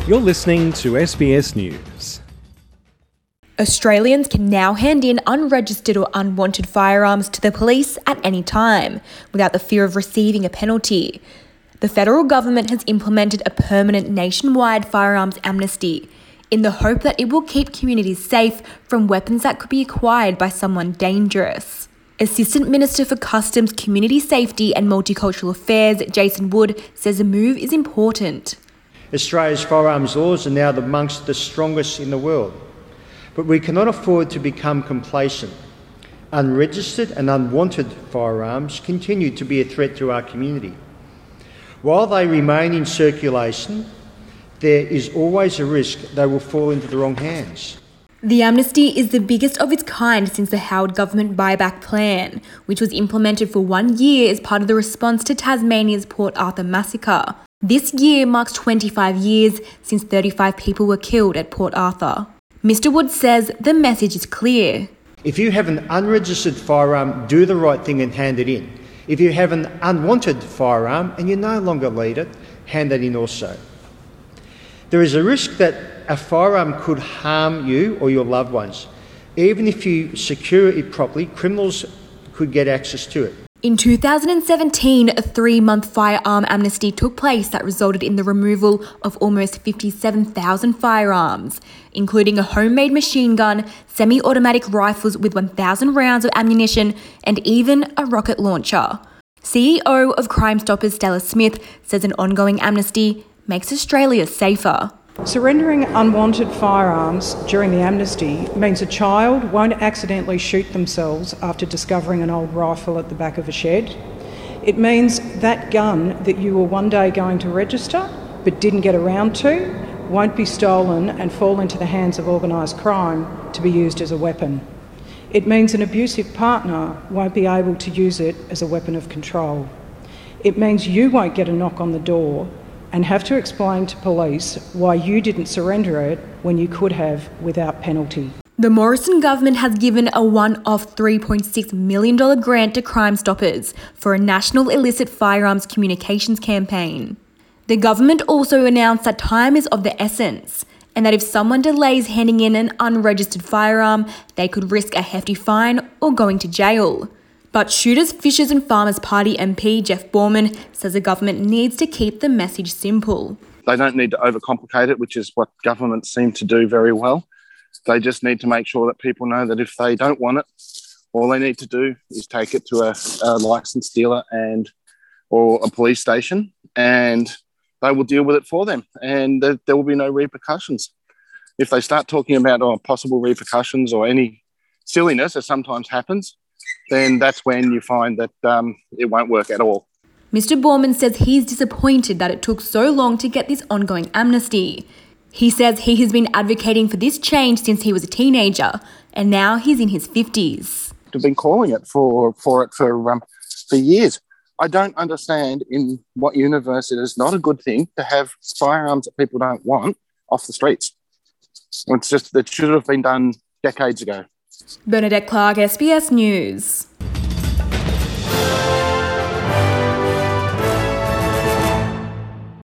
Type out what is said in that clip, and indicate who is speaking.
Speaker 1: You're listening to SBS News.
Speaker 2: Australians can now hand in unregistered or unwanted firearms to the police at any time, without the fear of receiving a penalty. The federal government has implemented a permanent nationwide firearms amnesty, in the hope that it will keep communities safe from weapons that could be acquired by someone dangerous. Assistant Minister for Customs, Community Safety and Multicultural Affairs, Jason Wood, says the move is important.
Speaker 3: Australia's firearms laws are now amongst the strongest in the world, but we cannot afford to become complacent. Unregistered and unwanted firearms continue to be a threat to our community. While they remain in circulation, there is always a risk they will fall into the wrong hands.
Speaker 2: The amnesty is the biggest of its kind since the Howard government buyback plan, which was implemented for 1 year as part of the response to Tasmania's Port Arthur massacre. This year marks 25 years since 35 people were killed at Port Arthur. Mr. Wood says the message is clear.
Speaker 3: If you have an unregistered firearm, do the right thing and hand it in. If you have an unwanted firearm and you no longer need it, hand that in also. There is a risk that a firearm could harm you or your loved ones. Even if you secure it properly, criminals could get access to it.
Speaker 2: In 2017, a 3-month firearm amnesty took place that resulted in the removal of almost 57,000 firearms, including a homemade machine gun, semi-automatic rifles with 1,000 rounds of ammunition, and even a rocket launcher. CEO of Crime Stoppers Stella Smith says an ongoing amnesty makes Australia safer.
Speaker 4: Surrendering unwanted firearms during the amnesty means a child won't accidentally shoot themselves after discovering an old rifle at the back of a shed. It means that gun that you were one day going to register but didn't get around to won't be stolen and fall into the hands of organised crime to be used as a weapon. It means an abusive partner won't be able to use it as a weapon of control. It means you won't get a knock on the door and have to explain to police why you didn't surrender it when you could have without penalty.
Speaker 2: The Morrison government has given a one-off $3.6 million grant to Crime Stoppers for a national illicit firearms communications campaign. The government also announced that time is of the essence, and that if someone delays handing in an unregistered firearm, they could risk a hefty fine or going to jail. But Shooters, Fishers and Farmers Party MP Jeff Borman says the government needs to keep the message simple.
Speaker 5: They don't need to overcomplicate it, which is what governments seem to do very well. They just need to make sure that people know that if they don't want it, all they need to do is take it to a licensed dealer or a police station, and they will deal with it for them, and there will be no repercussions. If they start talking about possible repercussions or any silliness, as sometimes happens, then that's when you find that it won't work at all.
Speaker 2: Mr. Borman says he's disappointed that it took so long to get this ongoing amnesty. He says he has been advocating for this change since he was a teenager, and now he's in his 50s.
Speaker 5: I've been calling it for years. I don't understand in what universe it is not a good thing to have firearms that people don't want off the streets. It should have been done decades ago.
Speaker 2: Bernadette Clark, SBS News.